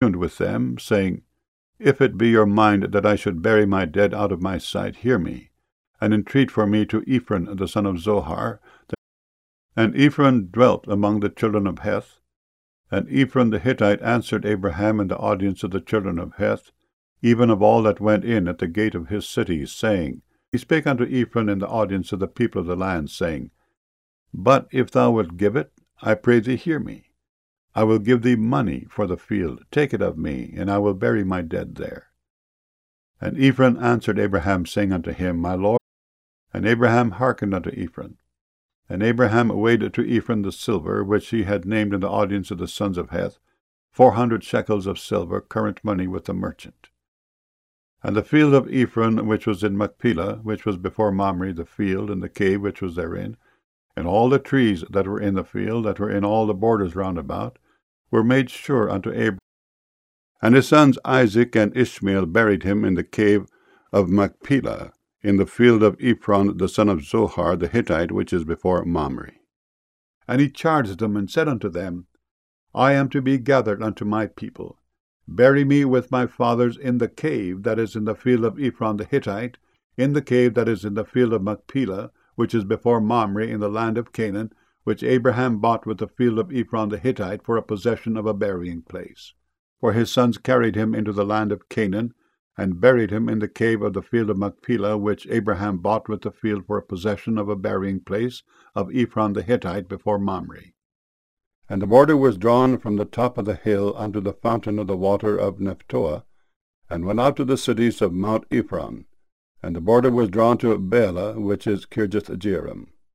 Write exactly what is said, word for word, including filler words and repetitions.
reckoned with them, saying, If it be your mind that I should bury my dead out of my sight, hear me, and entreat for me to Ephron the son of Zohar. And Ephron dwelt among the children of Heth. And Ephron the Hittite answered Abraham in the audience of the children of Heth, even of all that went in at the gate of his cities, saying, He spake unto Ephron in the audience of the people of the land, saying, But if thou wilt give it, I pray thee hear me. I will give thee money for the field. Take it of me, and I will bury my dead there. And Ephron answered Abraham, saying unto him, My lord. And Abraham hearkened unto Ephron. And Abraham weighed to Ephron the silver, which he had named in the audience of the sons of Heth, four hundred shekels of silver, current money with the merchant. And the field of Ephron, which was in Machpelah, which was before Mamre, the field, and the cave which was therein, and all the trees that were in the field, that were in all the borders round about, were made sure unto Abraham. And his sons Isaac and Ishmael buried him in the cave of Machpelah, in the field of Ephron the son of Zohar the Hittite, which is before Mamre. And he charged them, and said unto them, I am to be gathered unto my people. Bury me with my fathers in the cave that is in the field of Ephron the Hittite, in the cave that is in the field of Machpelah, which is before Mamre in the land of Canaan, which Abraham bought with the field of Ephron the Hittite for a possession of a burying place. For his sons carried him into the land of Canaan, and buried him in the cave of the field of Machpelah, which Abraham bought with the field for a possession of a burying place of Ephron the Hittite before Mamre. And the border was drawn from the top of the hill unto the fountain of the water of Nephtoah, and went out to the cities of Mount Ephron. And the border was drawn to Baalah, which is Kirjath-jearim.